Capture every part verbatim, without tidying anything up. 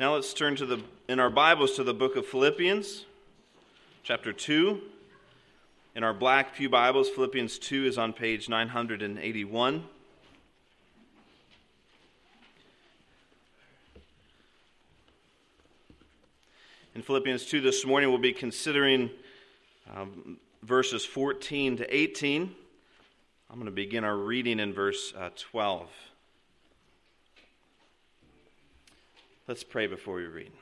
Now let's turn to the in our Bibles to the book of Philippians, chapter two. In our Black Pew Bibles, Philippians two is on page nine hundred eighty-one. In Philippians two this morning, we'll be considering um, verses fourteen to eighteen. I'm going to begin our reading in verse uh, twelve. Let's pray before we read.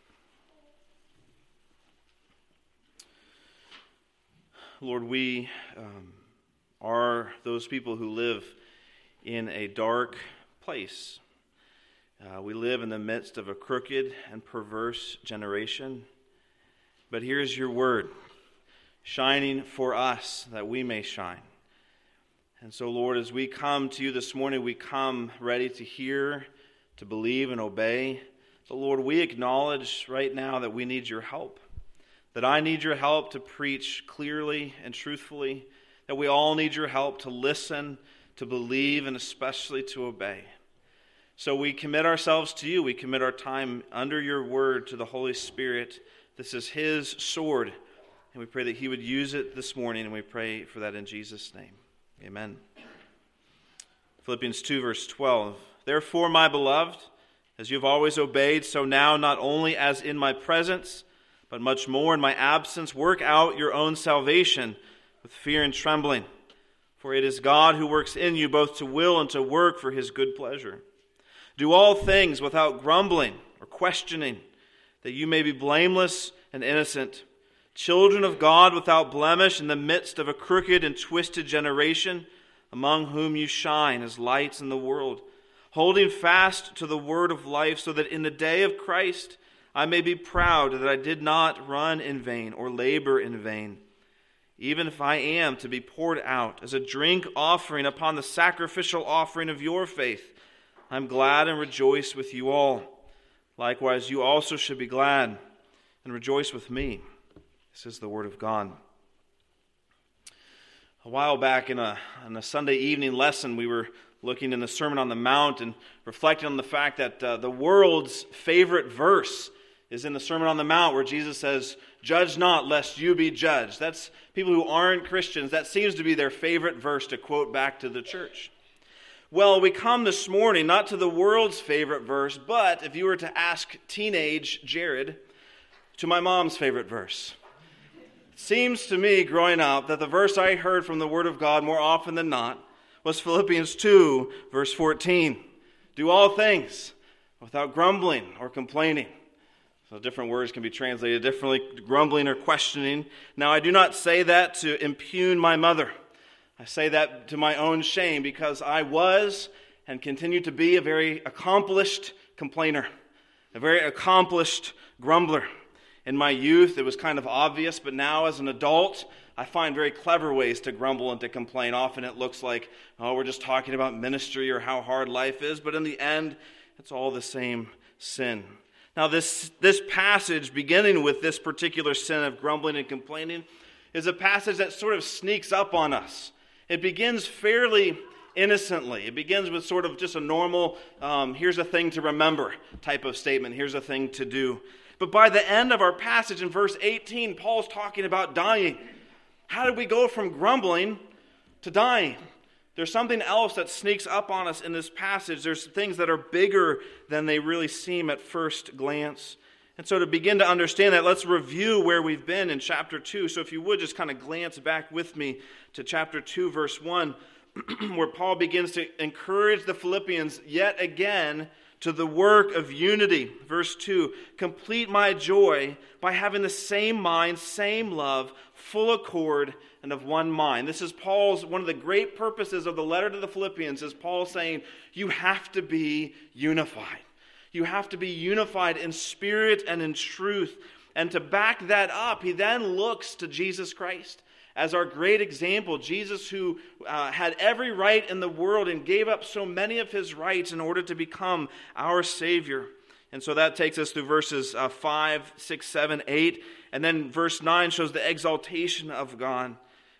Lord, we um, are those people who live in a dark place. Uh, we live in the midst of a crooked and perverse generation. But here's your word, shining for us that we may shine. And so, Lord, as we come to you this morning, we come ready to hear, to believe and obey. But Lord, we acknowledge right now that we need your help, that I need your help to preach clearly and truthfully, that we all need your help to listen, to believe, and especially to obey. So we commit ourselves to you. We commit our time under your word to the Holy Spirit. This is his sword, and we pray that he would use it this morning, and we pray for that in Jesus' name. Amen. Philippians two, verse twelve. Therefore, my beloved, as you have always obeyed, so now, not only as in my presence, but much more in my absence, work out your own salvation with fear and trembling. For it is God who works in you both to will and to work for his good pleasure. Do all things without grumbling or questioning, that you may be blameless and innocent, children of God without blemish in the midst of a crooked and twisted generation, among whom you shine as lights in the world, holding fast to the word of life, so that in the day of Christ I may be proud that I did not run in vain or labor in vain. Even if I am to be poured out as a drink offering upon the sacrificial offering of your faith, I am glad and rejoice with you all. Likewise, you also should be glad and rejoice with me. This is the word of God. A while back in a, in a Sunday evening lesson, we were looking in the Sermon on the Mount and reflecting on the fact that uh, the world's favorite verse is in the Sermon on the Mount, where Jesus says, "Judge not, lest you be judged." That's people who aren't Christians. That seems to be their favorite verse to quote back to the church. Well, we come this morning not to the world's favorite verse, but if you were to ask teenage Jared, to my mom's favorite verse. It seems to me, growing up, that the verse I heard from the Word of God more often than not was Philippians two, verse fourteen. Do all things without grumbling or complaining. So different words can be translated differently, grumbling or questioning. Now, I do not say that to impugn my mother. I say that to my own shame, because I was and continue to be a very accomplished complainer, a very accomplished grumbler. In my youth, it was kind of obvious, but now as an adult, I find very clever ways to grumble and to complain. Often it looks like, oh, we're just talking about ministry or how hard life is, but in the end, it's all the same sin. Now, this, this passage, beginning with this particular sin of grumbling and complaining, is a passage that sort of sneaks up on us. It begins fairly innocently. It begins with sort of just a normal, um, here's a thing to remember type of statement. Here's a thing to do. But by the end of our passage in verse eighteen, Paul's talking about dying. How did we go from grumbling to dying? There's something else that sneaks up on us in this passage. There's things that are bigger than they really seem at first glance. And so to begin to understand that, let's review where we've been in chapter two. So if you would just kind of glance back with me to chapter two, verse one, where Paul begins to encourage the Philippians yet again to the work of unity. Verse two, complete my joy by having the same mind, same love, full accord, and of one mind. This is Paul's, one of the great purposes of the letter to the Philippians, is Paul saying, you have to be unified. You have to be unified in spirit and in truth. And to back that up, he then looks to Jesus Christ as our great example. Jesus, who uh, had every right in the world and gave up so many of his rights in order to become our Savior. And so that takes us through verses uh, five, six, seven, eight. And then verse nine shows the exaltation of God.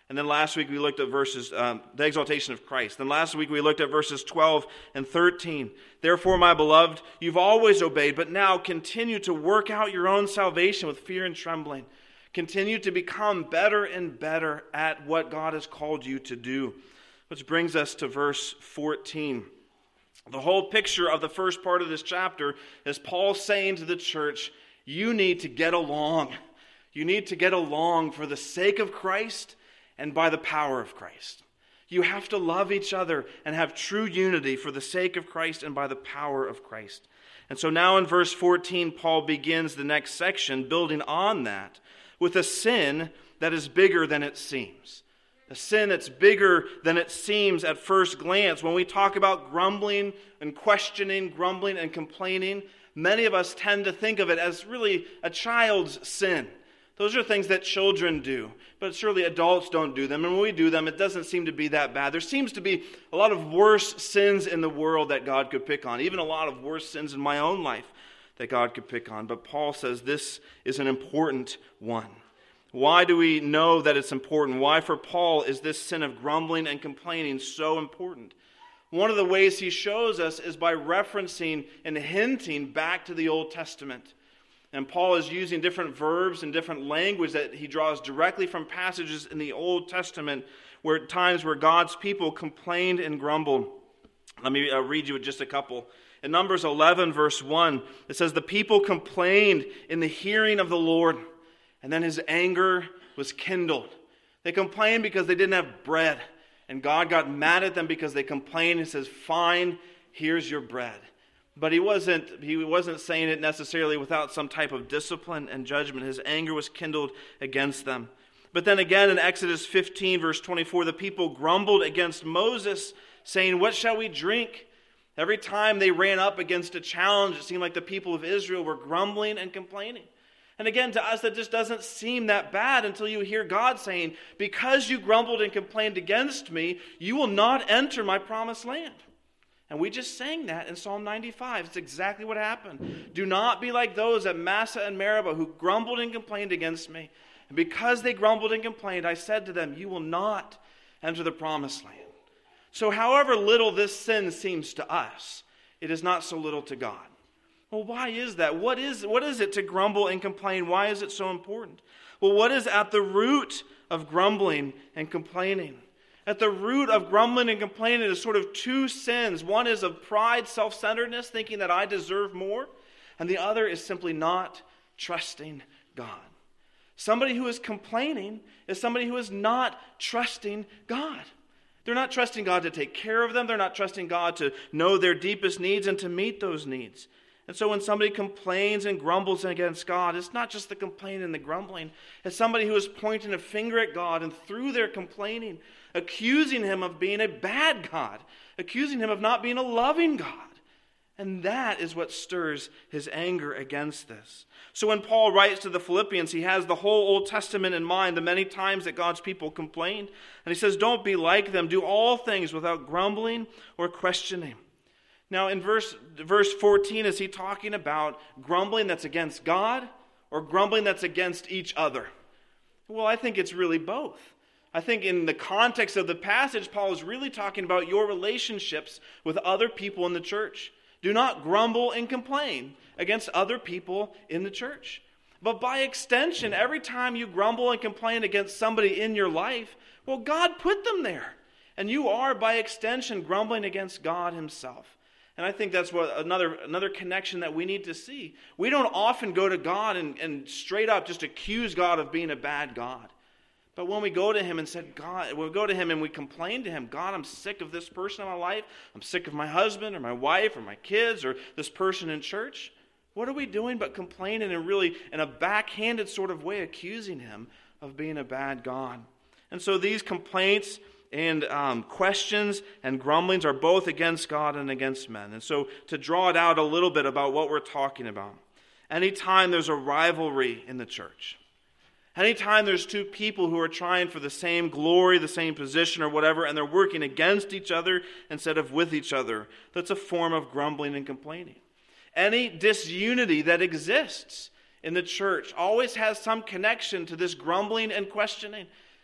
And then last week we looked at verses, um, the exaltation of Christ. Then last week we looked at verses twelve and thirteen. Therefore, my beloved, you've always obeyed, but now continue to work out your own salvation with fear and trembling. Continue to become better and better at what God has called you to do. Which brings us to verse fourteen. The whole picture of the first part of this chapter is Paul saying to the church, you need to get along. You need to get along for the sake of Christ and by the power of Christ. You have to love each other and have true unity for the sake of Christ and by the power of Christ. And so now in verse fourteen, Paul begins the next section building on that with a sin that is bigger than it seems. A sin that's bigger than it seems at first glance. When we talk about grumbling and questioning, grumbling and complaining, many of us tend to think of it as really a child's sin. Those are things that children do, but surely adults don't do them. And when we do them, it doesn't seem to be that bad. There seems to be a lot of worse sins in the world that God could pick on, even a lot of worse sins in my own life that God could pick on. But Paul says this is an important one. Why do we know that it's important? Why for Paul is this sin of grumbling and complaining so important? One of the ways he shows us is by referencing and hinting back to the Old Testament. And Paul is using different verbs and different language that he draws directly from passages in the Old Testament where times where God's people complained and grumbled. Let me uh, read you just a couple. In Numbers eleven, verse one, it says, the people complained in the hearing of the Lord, and then his anger was kindled. They complained because they didn't have bread, and God got mad at them because they complained. He says, fine, here's your bread. But he wasn't, he wasn't saying it necessarily without some type of discipline and judgment. His anger was kindled against them. But then again in Exodus fifteen, verse twenty-four, the people grumbled against Moses, saying, what shall we drink? Every time they ran up against a challenge, it seemed like the people of Israel were grumbling and complaining. And again, to us, that just doesn't seem that bad until you hear God saying, because you grumbled and complained against me, you will not enter my promised land. And we just sang that in Psalm ninety-five. It's exactly what happened. Do not be like those at Massa and Meribah who grumbled and complained against me. And because they grumbled and complained, I said to them, you will not enter the promised land. So however little this sin seems to us, it is not so little to God. Well, why is that? What is, what is it to grumble and complain? Why is it so important? Well, what is at the root of grumbling and complaining? At the root of grumbling and complaining is sort of two sins. One is of pride, self-centeredness, thinking that I deserve more. And the other is simply not trusting God. Somebody who is complaining is somebody who is not trusting God. They're not trusting God to take care of them. They're not trusting God to know their deepest needs and to meet those needs. And so when somebody complains and grumbles against God, it's not just the complaining and the grumbling. It's somebody who is pointing a finger at God and through their complaining, accusing him of being a bad God, accusing him of not being a loving God. And that is what stirs his anger against this. So when Paul writes to the Philippians, he has the whole Old Testament in mind, the many times that God's people complained. And he says, don't be like them. Do all things without grumbling or questioning. Now in verse, verse fourteen, is he talking about grumbling that's against God or grumbling that's against each other? Well, I think it's really both. I think in the context of the passage, Paul is really talking about your relationships with other people in the church. Do not grumble and complain against other people in the church. But by extension, every time you grumble and complain against somebody in your life, well, God put them there. And you are, by extension, grumbling against God himself. And I think that's what another another connection that we need to see. We don't often go to God and, and straight up just accuse God of being a bad God. But when we go to him and said, God, we'll go to him and we complain to him, God, I'm sick of this person in my life. I'm sick of my husband or my wife or my kids or this person in church. What are we doing but complaining and really in a backhanded sort of way accusing him of being a bad God? And so these complaints and um, questions and grumblings are both against God and against men. And so to draw it out a little bit about what we're talking about, anytime there's a rivalry in the church, anytime there's two people who are trying for the same glory, the same position or whatever, and they're working against each other instead of with each other, that's a form of grumbling and complaining. Any disunity that exists in the church always has some connection to this grumbling and questioning.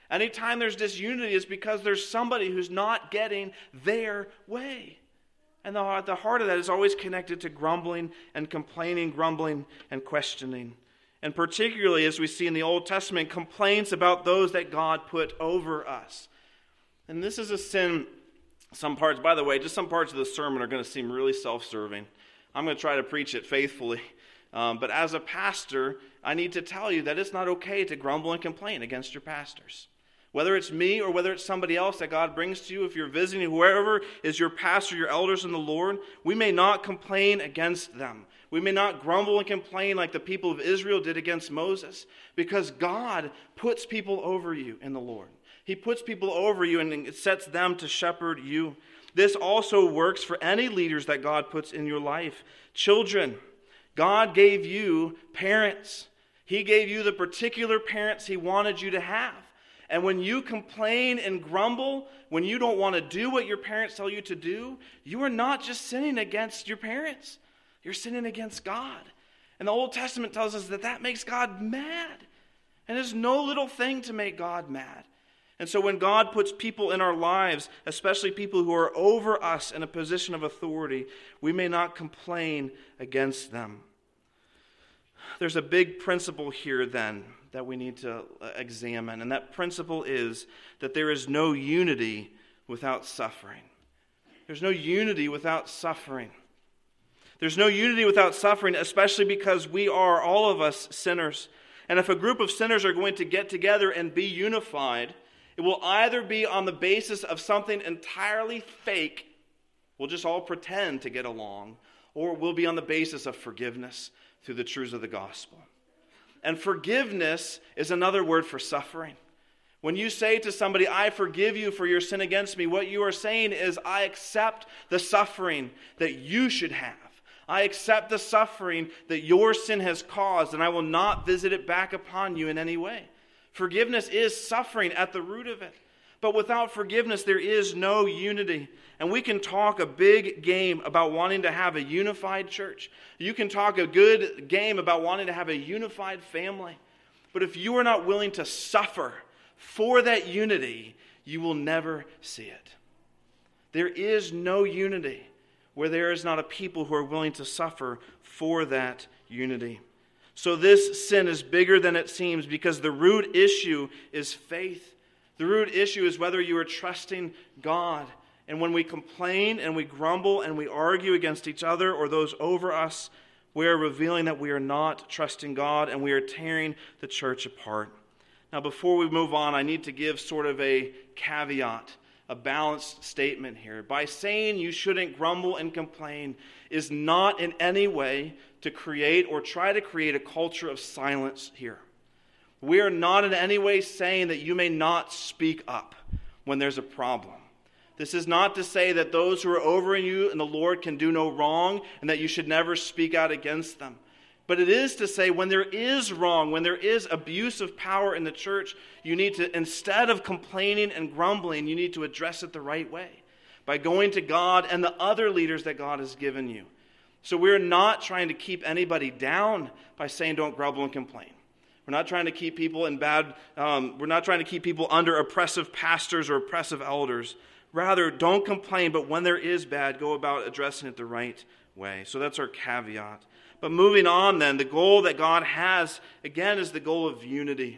Anytime there's disunity, it's because there's somebody who's not getting their way. And the, at the heart of that is always connected to grumbling and complaining, grumbling and questioning. And particularly, as we see in the Old Testament, complaints about those that God put over us. And this is a sin, some parts, by the way, just some parts of the sermon are going to seem really self-serving. I'm going to try to preach it faithfully. Um, but as a pastor, I need to tell you that it's not okay to grumble and complain against your pastors. Whether it's me or whether it's somebody else that God brings to you, if you're visiting, whoever is your pastor, your elders in the Lord, we may not complain against them. We may not grumble and complain like the people of Israel did against Moses, because God puts people over you in the Lord. He puts people over you and it sets them to shepherd you. This also works for any leaders that God puts in your life. Children, God gave you parents. He gave you the particular parents He wanted you to have. And when you complain and grumble, when you don't want to do what your parents tell you to do, you are not just sinning against your parents. You're sinning against God. And the Old Testament tells us that that makes God mad. And there's no little thing to make God mad. And so when God puts people in our lives, especially people who are over us in a position of authority, we may not complain against them. There's a big principle here then that we need to examine, and that principle is that there is no unity without suffering. There's no unity without suffering. There's no unity without suffering, especially because we are, all of us, sinners. And if a group of sinners are going to get together and be unified, it will either be on the basis of something entirely fake, we'll just all pretend to get along, or it will be on the basis of forgiveness through the truths of the gospel. And forgiveness is another word for suffering. When you say to somebody, I forgive you for your sin against me, what you are saying is, I accept the suffering that you should have. I accept the suffering that your sin has caused, and I will not visit it back upon you in any way. Forgiveness is suffering at the root of it. But without forgiveness, there is no unity. And we can talk a big game about wanting to have a unified church. You can talk a good game about wanting to have a unified family. But if you are not willing to suffer for that unity, you will never see it. There is no unity where there is not a people who are willing to suffer for that unity. So this sin is bigger than it seems because the root issue is faith. The root issue is whether you are trusting God. And when we complain and we grumble and we argue against each other or those over us, we are revealing that we are not trusting God and we are tearing the church apart. Now, before we move on, I need to give sort of a caveat, a balanced statement here. By saying you shouldn't grumble and complain is not in any way to create or try to create a culture of silence here. We are not in any way saying that you may not speak up when there's a problem. This is not to say that those who are over you in the Lord can do no wrong and that you should never speak out against them. But it is to say when there is wrong, when there is abuse of power in the church, you need to, instead of complaining and grumbling, you need to address it the right way by going to God and the other leaders that God has given you. So we're not trying to keep anybody down by saying don't grumble and complain. We're not trying to keep people in bad, um, we're not trying to keep people under oppressive pastors or oppressive elders. Rather, don't complain, but when there is bad, go about addressing it the right way. So that's our caveat. But moving on then, the goal that God has, again, is the goal of unity.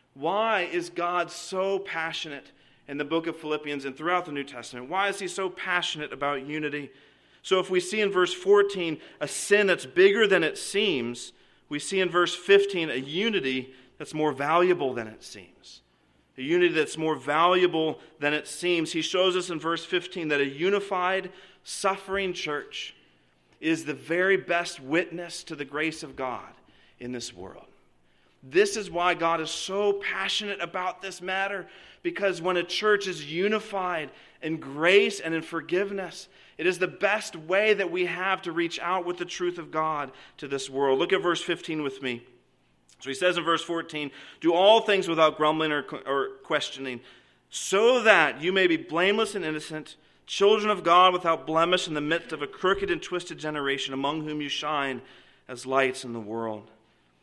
Why is God so passionate in the book of Philippians and throughout the New Testament? Why is He so passionate about unity? So if we see in verse fourteen a sin that's bigger than it seems, we see in verse fifteen a unity that's more valuable than it seems. A unity that's more valuable than it seems. He shows us in verse fifteen that a unified, suffering church is the very best witness to the grace of God in this world. This is why God is so passionate about this matter, because when a church is unified in grace and in forgiveness, it is the best way that we have to reach out with the truth of God to this world. Look at verse fifteen with me. So he says in verse fourteen, do all things without grumbling or, or questioning, so that you may be blameless and innocent, children of God without blemish in the midst of a crooked and twisted generation, among whom you shine as lights in the world.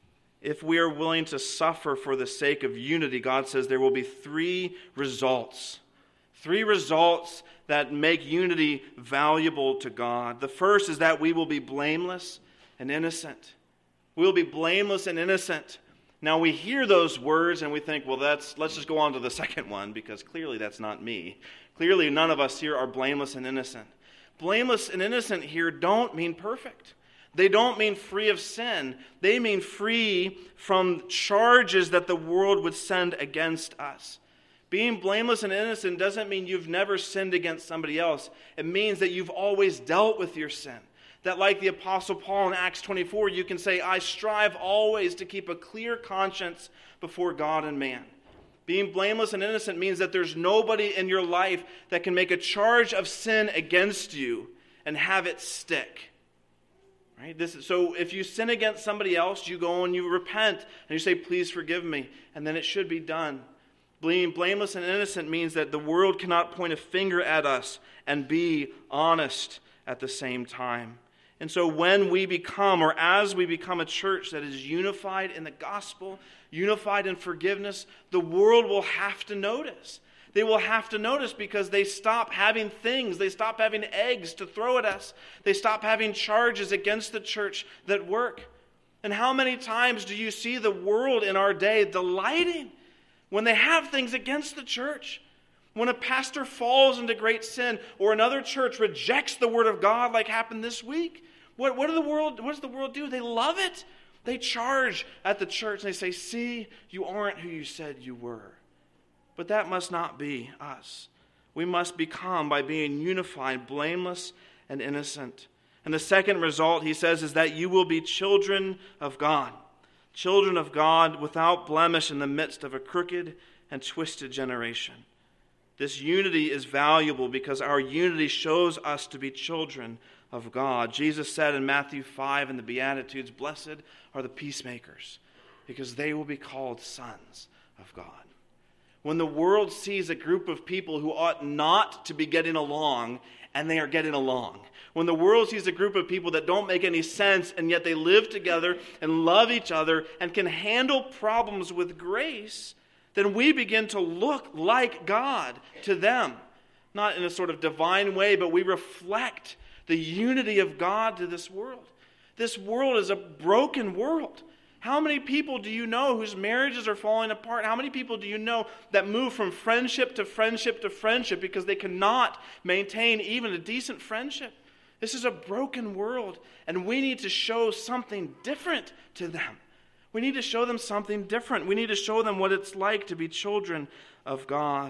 if we are willing to suffer for the sake of unity, God says there will be three results. Three results that make unity valuable to God. The first is that we will be blameless and innocent. We will be blameless and innocent. Now we hear those words and we think, well, that's let's just go on to the second one, because clearly that's not me. Clearly none of us here are blameless and innocent. Blameless and innocent here don't mean perfect. They don't mean free of sin. They mean free from charges that the world would send against us. Being blameless and innocent doesn't mean you've never sinned against somebody else. It means that you've always dealt with your sin. That, like the Apostle Paul in Acts twenty-four, you can say, I strive always to keep a clear conscience before God and man. Being blameless and innocent means that there's nobody in your life that can make a charge of sin against you and have it stick. Right? This, so if you sin against somebody else, you go and you repent and you say, please forgive me, and then it should be done. Being blameless and innocent means that the world cannot point a finger at us and be honest at the same time. And so when we become, or as we become a church that is unified in the gospel, unified in forgiveness, the world will have to notice. They will have to notice because they stop having things. They stop having eggs to throw at us. They stop having charges against the church that work. And how many times do you see the world in our day delighting when they have things against the church? When a pastor falls into great sin or another church rejects the word of God like happened this week, what, what, do the world, what does the world do? They love it. They charge at the church and they say, see, you aren't who you said you were. But that must not be us. We must become, by being unified, blameless and innocent. And the second result, he says, is that you will be children of God. Children of God without blemish in the midst of a crooked and twisted generation. This unity is valuable because our unity shows us to be children of God. Jesus said in Matthew five in the Beatitudes, blessed are the peacemakers, because they will be called sons of God. When the world sees a group of people who ought not to be getting along, and they are getting along. When the world sees a group of people that don't make any sense, and yet they live together and love each other and can handle problems with grace, then we begin to look like God to them. Not in a sort of divine way, but we reflect the unity of God to this world. This world is a broken world. How many people do you know whose marriages are falling apart? How many people do you know that move from friendship to friendship to friendship because they cannot maintain even a decent friendship? This is a broken world, and we need to show something different to them. We need to show them something different. We need to show them what it's like to be children of God.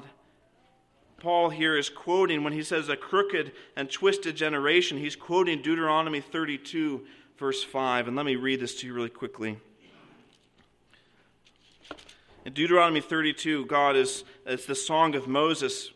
Paul here is quoting, when he says a crooked and twisted generation, he's quoting Deuteronomy thirty-two, verse five. And let me read this to you really quickly. In Deuteronomy thirty-two, God is, it's the song of Moses.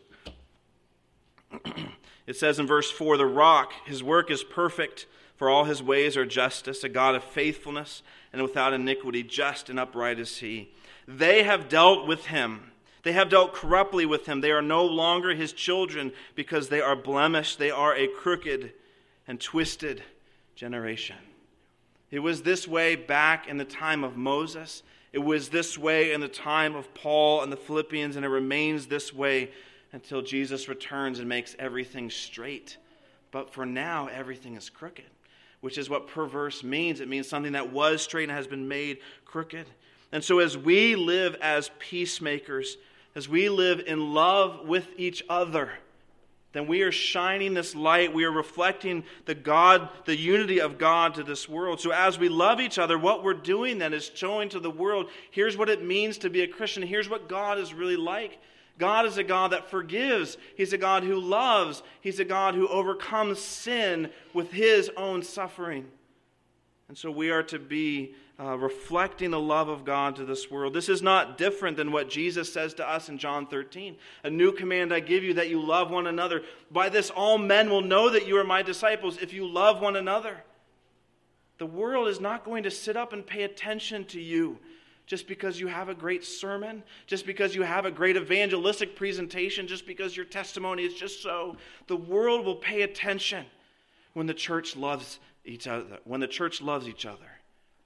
It says in verse four, the rock, his work is perfect, for all his ways are justice, a God of faithfulness and without iniquity, just and upright is he. They have dealt with him. They have dealt corruptly with him. They are no longer his children because they are blemished. They are a crooked and twisted generation. It was this way back in the time of Moses. It was this way in the time of Paul and the Philippians, and it remains this way until Jesus returns and makes everything straight. But for now, everything is crooked, which is what perverse means. It means something that was straight and has been made crooked. And so as we live as peacemakers, as we live in love with each other, then we are shining this light. We are reflecting the God, the unity of God to this world. So as we love each other, what we're doing then is showing to the world, here's what it means to be a Christian. Here's what God is really like. God is a God that forgives. He's a God who loves. He's a God who overcomes sin with his own suffering. And so we are to be uh, reflecting the love of God to this world. This is not different than what Jesus says to us in John thirteen. A new command I give you, that you love one another. By this all men will know that you are my disciples, if you love one another. The world is not going to sit up and pay attention to you just because you have a great sermon, just because you have a great evangelistic presentation, just because your testimony is just so. The world will pay attention when the church loves each other, when the church loves each other.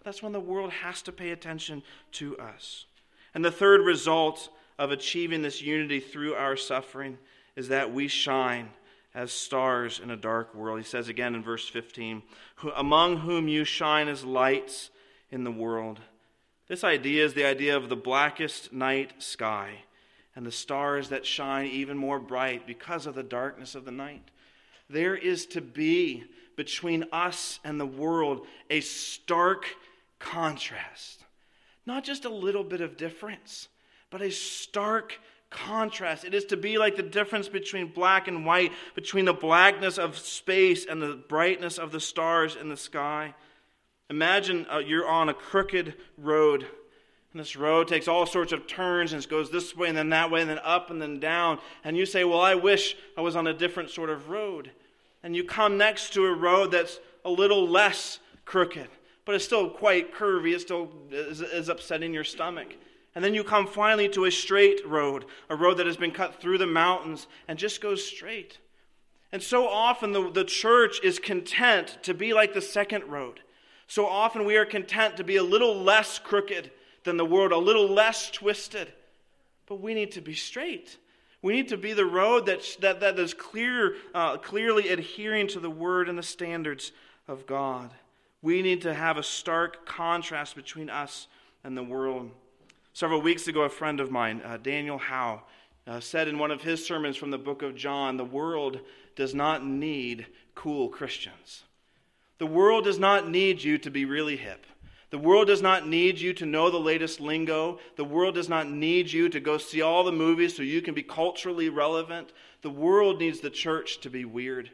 that's when the world has to pay attention to us. And the third result of achieving this unity through our suffering is that we shine as stars in a dark world. He says again in verse fifteen, among whom you shine as lights in the world. This idea is the idea of the blackest night sky and the stars that shine even more bright because of the darkness of the night. There is to be between us and the world a stark contrast. Not just a little bit of difference, but a stark contrast. It is to be like the difference between black and white, between the blackness of space and the brightness of the stars in the sky. Imagine uh, you're on a crooked road, and this road takes all sorts of turns, and it goes this way and then that way and then up and then down. And you say, well, I wish I was on a different sort of road. And you come next to a road that's a little less crooked, but it's still quite curvy. It still is, is upsetting your stomach. And then you come finally to a straight road, a road that has been cut through the mountains and just goes straight. And so often the, the church is content to be like the second road. So often we are content to be a little less crooked than the world, a little less twisted. But we need to be straight. We need to be the road that, that, that is clear, uh, clearly adhering to the word and the standards of God. We need to have a stark contrast between us and the world. Several weeks ago, a friend of mine, uh, Daniel Howe, uh, said in one of his sermons from the book of John, the world does not need cool Christians. The world does not need you to be really hip. The world does not need you to know the latest lingo. The world does not need you to go see all the movies so you can be culturally relevant. The world needs the church to be weird.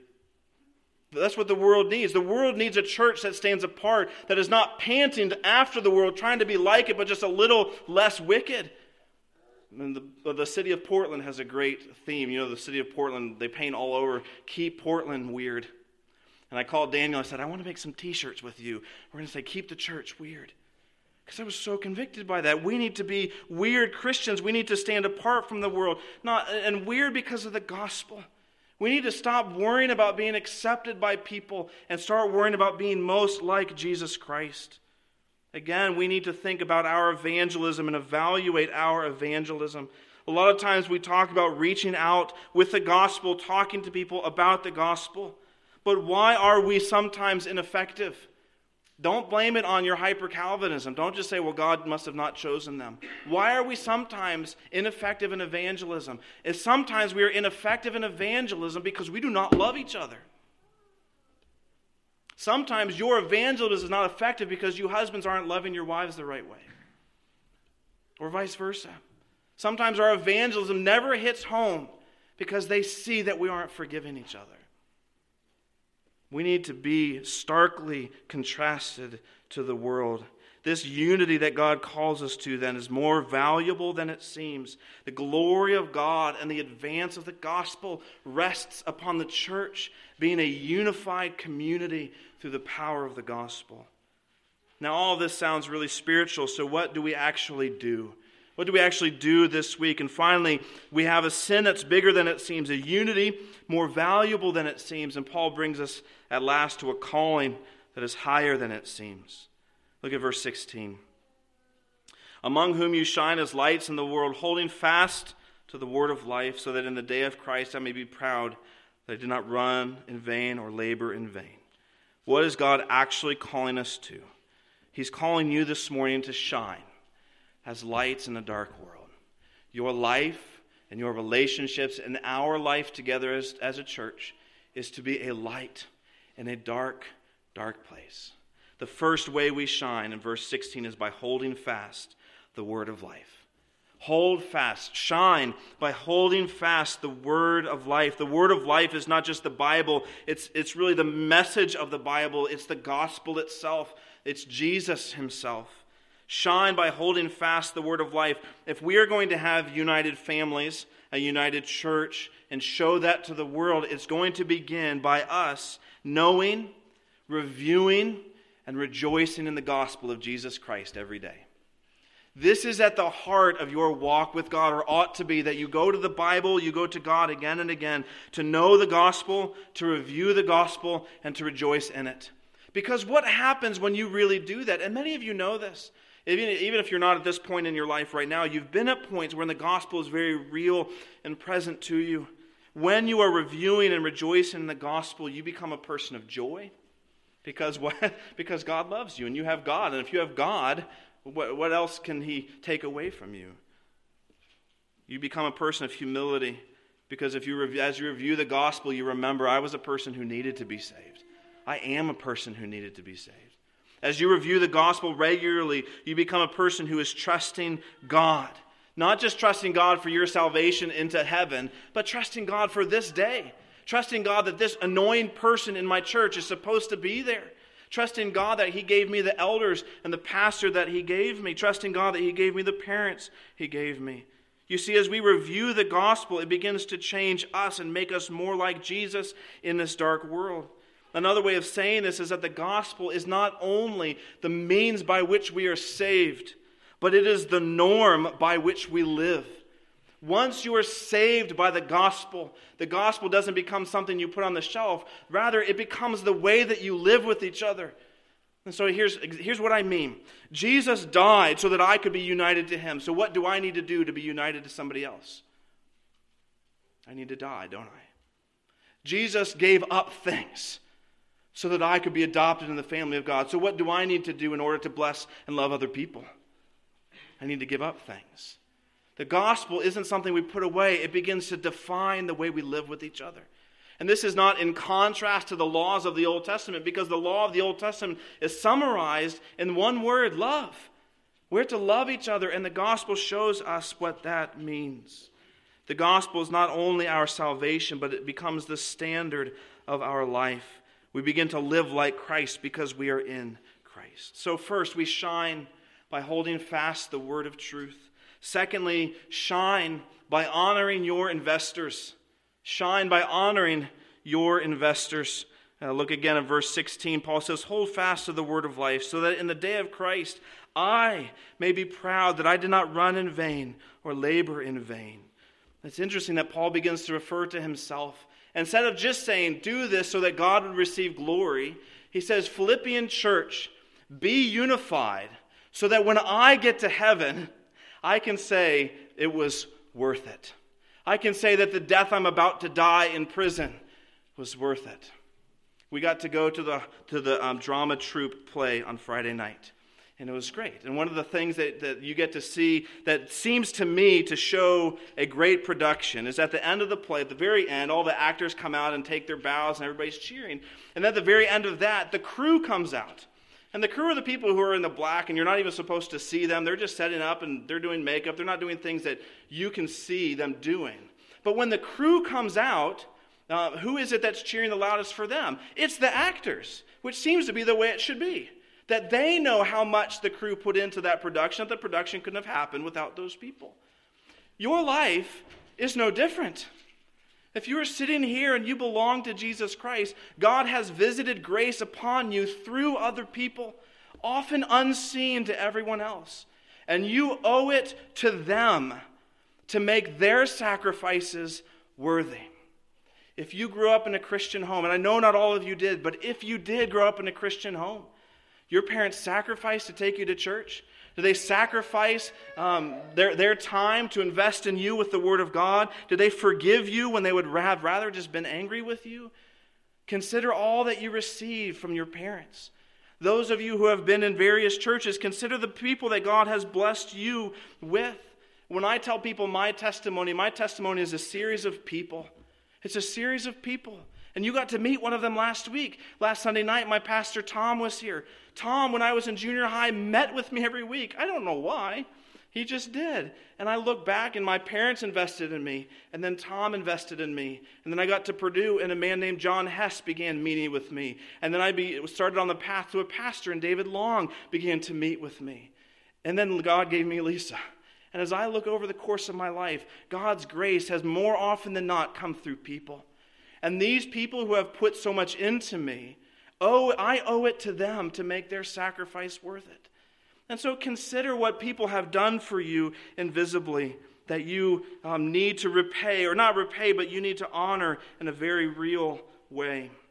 That's what the world needs. The world needs a church that stands apart, that is not panting after the world, trying to be like it, but just a little less wicked. And the, the city of Portland has a great theme. You know, the city of Portland, they paint all over, keep Portland weird. And I called Daniel, I said, I want to make some t-shirts with you. We're going to say, keep the church weird. Because I was so convicted by that. We need to be weird Christians. We need to stand apart from the world. Not and weird because of the gospel. We need to stop worrying about being accepted by people and start worrying about being most like Jesus Christ. Again, we need to think about our evangelism and evaluate our evangelism. A lot of times we talk about reaching out with the gospel, talking to people about the gospel. But why are we sometimes ineffective? Don't blame it on your hyper-Calvinism. Don't just say, well, God must have not chosen them. Why are we sometimes ineffective in evangelism? Is sometimes we are ineffective in evangelism because we do not love each other. Sometimes your evangelism is not effective because you husbands aren't loving your wives the right way. Or vice versa. Sometimes our evangelism never hits home because they see that we aren't forgiving each other. We need to be starkly contrasted to the world. This unity that God calls us to then is more valuable than it seems. The glory of God and the advance of the gospel rests upon the church being a unified community through the power of the gospel. Now, all of this sounds really spiritual, so what do we actually do? What do we actually do this week? And finally, we have a sin that's bigger than it seems, a unity more valuable than it seems. And Paul brings us at last to a calling that is higher than it seems. Look at verse sixteen. Among whom you shine as lights in the world, holding fast to the word of life, so that in the day of Christ I may be proud that I did not run in vain or labor in vain. What is God actually calling us to? He's calling you this morning to shine as lights in a dark world. Your life and your relationships and our life together as, as a church is to be a light in a dark, dark place. The first way we shine in verse sixteen is by holding fast the word of life. Hold fast, shine by holding fast the word of life. The word of life is not just the Bible, it's, it's really the message of the Bible. It's the gospel itself. It's Jesus himself. Shine by holding fast the word of life. If we are going to have united families, a united church, and show that to the world, it's going to begin by us knowing, reviewing, and rejoicing in the gospel of Jesus Christ every day. This is at the heart of your walk with God, or ought to be, that you go to the Bible, you go to God again and again to know the gospel, to review the gospel, and to rejoice in it. Because what happens when you really do that? And many of you know this. Even, even if you're not at this point in your life right now, you've been at points when the gospel is very real and present to you. When you are reviewing and rejoicing in the gospel, you become a person of joy. Because what? Because God loves you and you have God. And if you have God, what, what else can he take away from you? You become a person of humility. Because if you, as you review the gospel, you remember, I was a person who needed to be saved. I am a person who needed to be saved. As you review the gospel regularly, you become a person who is trusting God. Not just trusting God for your salvation into heaven, but trusting God for this day. Trusting God that this annoying person in my church is supposed to be there. Trusting God that he gave me the elders and the pastor that he gave me. Trusting God that he gave me the parents he gave me. You see, as we review the gospel, it begins to change us and make us more like Jesus in this dark world. Another way of saying this is that the gospel is not only the means by which we are saved, but it is the norm by which we live. Once you are saved by the gospel, the gospel doesn't become something you put on the shelf. Rather, it becomes the way that you live with each other. And so here's, here's what I mean. Jesus died so that I could be united to him. So what do I need to do to be united to somebody else? I need to die, don't I? Jesus gave up things so that I could be adopted in the family of God. So what do I need to do in order to bless and love other people? I need to give up things. The gospel isn't something we put away. It begins to define the way we live with each other. And this is not in contrast to the laws of the Old Testament, because the law of the Old Testament is summarized in one word, love. We're to love each other, and the gospel shows us what that means. The gospel is not only our salvation, but it becomes the standard of our life. We begin to live like Christ because we are in Christ. So first, we shine by holding fast the word of truth. Secondly, shine by honoring your investors. Shine by honoring your investors. Uh, look again at verse sixteen. Paul says, hold fast to the word of life, so that in the day of Christ I may be proud that I did not run in vain or labor in vain. It's interesting that Paul begins to refer to himself. Instead of just saying, do this so that God would receive glory, he says, Philippian church, be unified, so that when I get to heaven, I can say it was worth it. I can say that the death I'm about to die in prison was worth it. We got to go to the to the um, drama troupe play on Friday night, and it was great. And one of the things that, that you get to see that seems to me to show a great production is at the end of the play, at the very end, all the actors come out and take their bows, and everybody's cheering. And at the very end of that, the crew comes out. And the crew are the people who are in the black, and you're not even supposed to see them. They're just setting up, and they're doing makeup. They're not doing things that you can see them doing. But when the crew comes out, uh, who is it that's cheering the loudest for them? It's the actors, which seems to be the way it should be. That they know how much the crew put into that production, that the production couldn't have happened without those people. Your life is no different. If you are sitting here and you belong to Jesus Christ, God has visited grace upon you through other people, often unseen to everyone else. And you owe it to them to make their sacrifices worthy. If you grew up in a Christian home, and I know not all of you did, but if you did grow up in a Christian home, your parents sacrificed to take you to church? Do they sacrifice um, their, their time to invest in you with the Word of God? Do they forgive you when they would have rather just been angry with you? Consider all that you receive from your parents. Those of you who have been in various churches, consider the people that God has blessed you with. When I tell people my testimony, my testimony is a series of people. It's a series of people. And you got to meet one of them last week. Last Sunday night, my pastor Tom was here. Tom, when I was in junior high, met with me every week. I don't know why. He just did. And I look back, and my parents invested in me. And then Tom invested in me. And then I got to Purdue, and a man named John Hess began meeting with me. And then I be, started on the path to a pastor, and David Long began to meet with me. And then God gave me Lisa. And as I look over the course of my life, God's grace has more often than not come through people. And these people who have put so much into me, oh, I owe it to them to make their sacrifice worth it. And so consider what people have done for you invisibly that you um, need to repay, or not repay, but you need to honor in a very real way.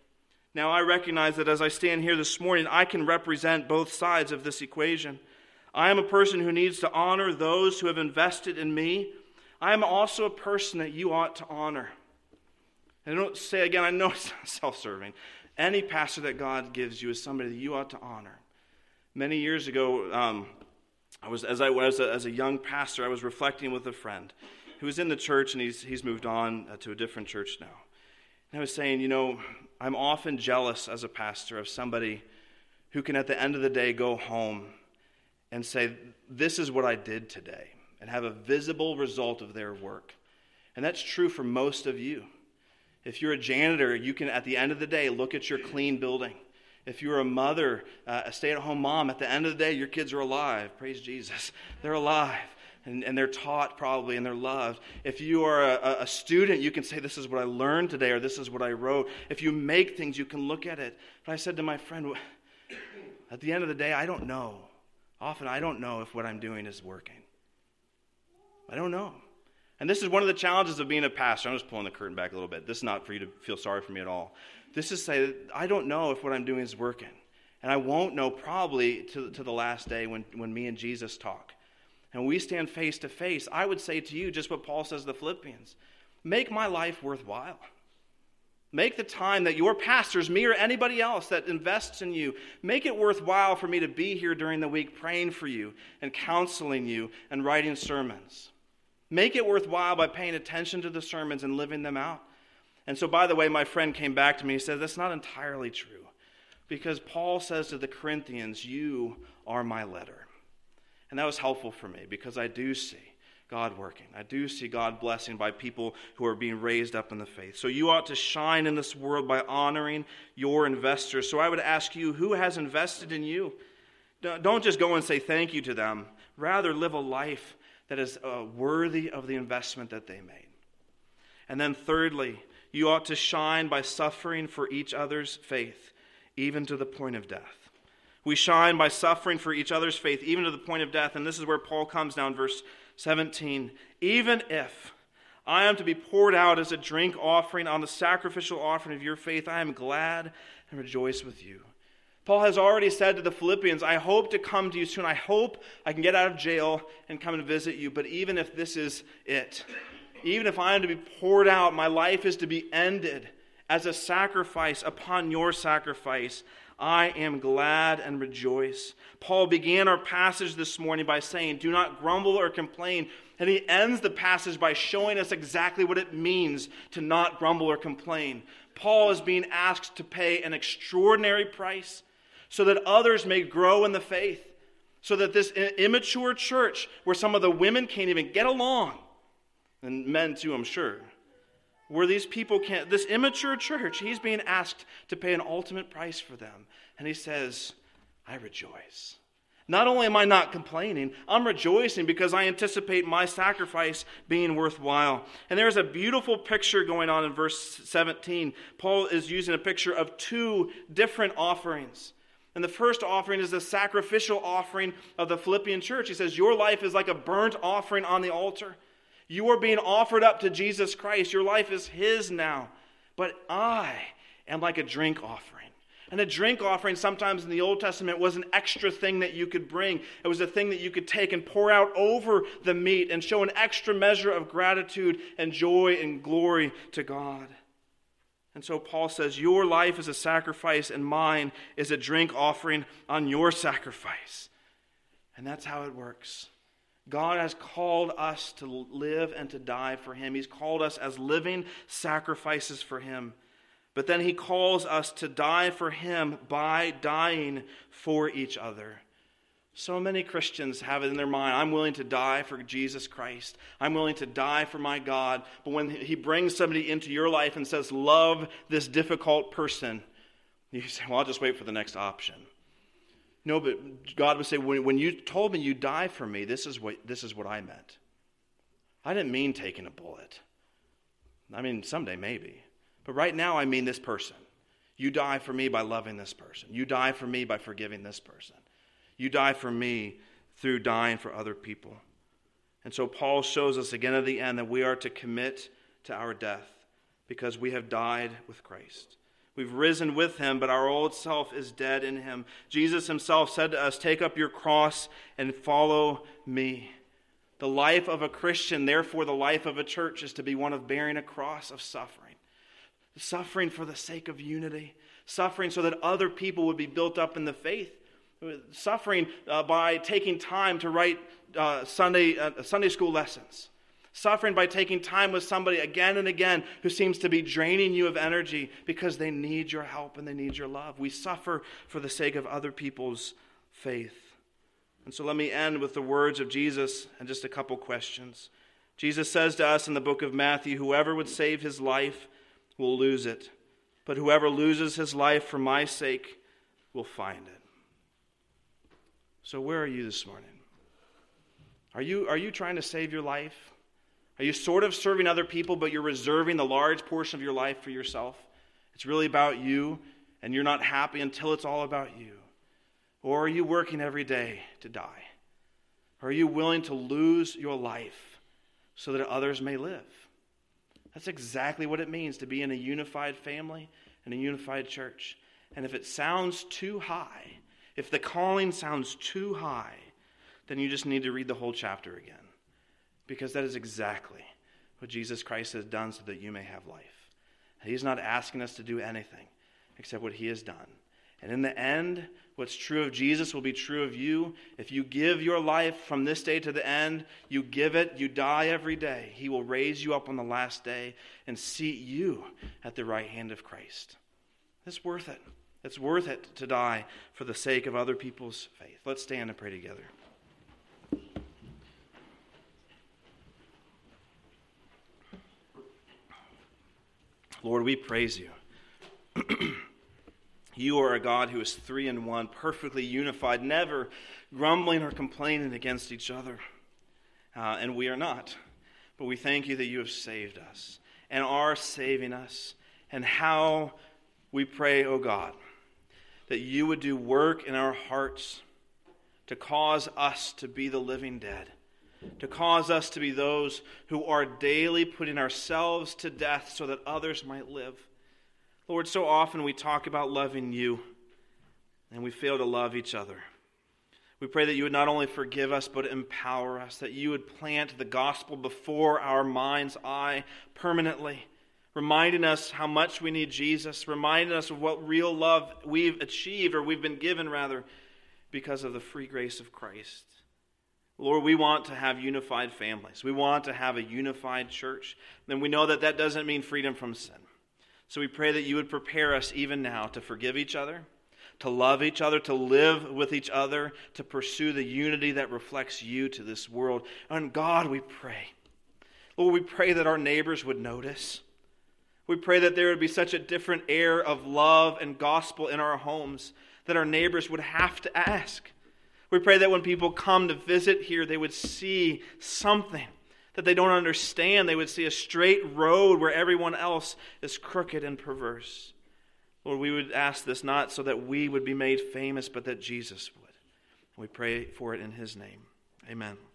Now, I recognize that as I stand here this morning, I can represent both sides of this equation. I am a person who needs to honor those who have invested in me. I am also a person that you ought to honor. And I don't say, again, I know it's self-serving. Any pastor that God gives you is somebody that you ought to honor. Many years ago, um, I was as I was a, as a young pastor, I was reflecting with a friend who was in the church, and he's he's moved on uh, to a different church now. And I was saying, you know, I'm often jealous as a pastor of somebody who can at the end of the day go home and say, this is what I did today, and have a visible result of their work. And that's true for most of you. If you're a janitor, you can at the end of the day look at your clean building. If you're a mother, uh, a stay-at-home mom, at the end of the day, your kids are alive. Praise Jesus. They're alive. And, and they're taught probably, and they're loved. If you are a, a student, you can say, this is what I learned today, or this is what I wrote. If you make things, you can look at it. But I said to my friend, at the end of the day, I don't know. Often I don't know if what I'm doing is working. I don't know. And this is one of the challenges of being a pastor. I'm just pulling the curtain back a little bit. This is not for you to feel sorry for me at all. This is say, I don't know if what I'm doing is working. And I won't know probably to, to the last day when, when me and Jesus talk. And when we stand face to face, I would say to you just what Paul says to the Philippians. Make my life worthwhile. Make the time that your pastors, me or anybody else that invests in you, make it worthwhile for me to be here during the week praying for you and counseling you and writing sermons. Make it worthwhile by paying attention to the sermons and living them out. And so, by the way, my friend came back to me and said, that's not entirely true. Because Paul says to the Corinthians, you are my letter. And that was helpful for me because I do see God working. I do see God blessing by people who are being raised up in the faith. So you ought to shine in this world by honoring your investors. So I would ask you, who has invested in you? Don't just go and say thank you to them. Rather, live a life that is uh, worthy of the investment that they made. And then thirdly, you ought to shine by suffering for each other's faith, even to the point of death. We shine by suffering for each other's faith, even to the point of death. And this is where Paul comes down, verse seventeen. Even if I am to be poured out as a drink offering on the sacrificial offering of your faith, I am glad and rejoice with you. Paul has already said to the Philippians, I hope to come to you soon. I hope I can get out of jail and come and visit you. But even if this is it, even if I am to be poured out, my life is to be ended as a sacrifice upon your sacrifice, I am glad and rejoice. Paul began our passage this morning by saying, do not grumble or complain. And he ends the passage by showing us exactly what it means to not grumble or complain. Paul is being asked to pay an extraordinary price so that others may grow in the faith, so that this immature church, where some of the women can't even get along, and men too, I'm sure, where these people can't, this immature church, he's being asked to pay an ultimate price for them. And he says, I rejoice. Not only am I not complaining, I'm rejoicing because I anticipate my sacrifice being worthwhile. And there's a beautiful picture going on in verse seventeen. Paul is using a picture of two different offerings. And the first offering is the sacrificial offering of the Philippian church. He says, your life is like a burnt offering on the altar. You are being offered up to Jesus Christ. Your life is his now. But I am like a drink offering. And a drink offering sometimes in the Old Testament was an extra thing that you could bring. It was a thing that you could take and pour out over the meat and show an extra measure of gratitude and joy and glory to God. And so Paul says, your life is a sacrifice and mine is a drink offering on your sacrifice. And that's how it works. God has called us to live and to die for him. He's called us as living sacrifices for him. But then he calls us to die for him by dying for each other. So many Christians have it in their mind, I'm willing to die for Jesus Christ. I'm willing to die for my God. But when he brings somebody into your life and says, love this difficult person, you say, well, I'll just wait for the next option. No, but God would say, when, when you told me you die for me, this is what this is what I meant. I didn't mean taking a bullet. I mean, someday maybe. But right now I mean this person. You die for me by loving this person. You die for me by forgiving this person. You die for me through dying for other people. And so Paul shows us again at the end that we are to commit to our death because we have died with Christ. We've risen with him, but our old self is dead in him. Jesus himself said to us, take up your cross and follow me. The life of a Christian, therefore the life of a church, is to be one of bearing a cross of suffering. Suffering for the sake of unity. Suffering so that other people would be built up in the faith. Suffering uh, by taking time to write uh, Sunday uh, Sunday school lessons. Suffering by taking time with somebody again and again who seems to be draining you of energy because they need your help and they need your love. We suffer for the sake of other people's faith. And so let me end with the words of Jesus and just a couple questions. Jesus says to us in the book of Matthew, whoever would save his life will lose it, but whoever loses his life for my sake will find it. So where are you this morning? Are you, are you trying to save your life? Are you sort of serving other people, but you're reserving the large portion of your life for yourself? It's really about you, and you're not happy until it's all about you. Or are you working every day to die? Or are you willing to lose your life so that others may live? That's exactly what it means to be in a unified family and a unified church. And if it sounds too high, if the calling sounds too high, then you just need to read the whole chapter again. Because that is exactly what Jesus Christ has done so that you may have life. He's not asking us to do anything except what he has done. And in the end, what's true of Jesus will be true of you. If you give your life from this day to the end, you give it, you die every day. He will raise you up on the last day and seat you at the right hand of Christ. It's worth it. It's worth it to die for the sake of other people's faith. Let's stand and pray together. Lord, we praise you. You are a God who is three in one, perfectly unified, never grumbling or complaining against each other. Uh, and we are not. But we thank you that you have saved us and are saving us. And how we pray, O God, that you would do work in our hearts to cause us to be the living dead, to cause us to be those who are daily putting ourselves to death so that others might live. Lord, so often we talk about loving you, and we fail to love each other. We pray that you would not only forgive us, but empower us, that you would plant the gospel before our mind's eye permanently, reminding us how much we need Jesus, reminding us of what real love we've achieved, or we've been given, rather, because of the free grace of Christ. Lord, we want to have unified families. We want to have a unified church. And we know that that doesn't mean freedom from sin. So we pray that you would prepare us even now to forgive each other, to love each other, to live with each other, to pursue the unity that reflects you to this world. And God, we pray. Lord, we pray that our neighbors would notice. We pray that there would be such a different air of love and gospel in our homes that our neighbors would have to ask. We pray that when people come to visit here, they would see something that they don't understand. They would see a straight road where everyone else is crooked and perverse. Lord, we would ask this not so that we would be made famous, but that Jesus would. We pray for it in his name. Amen.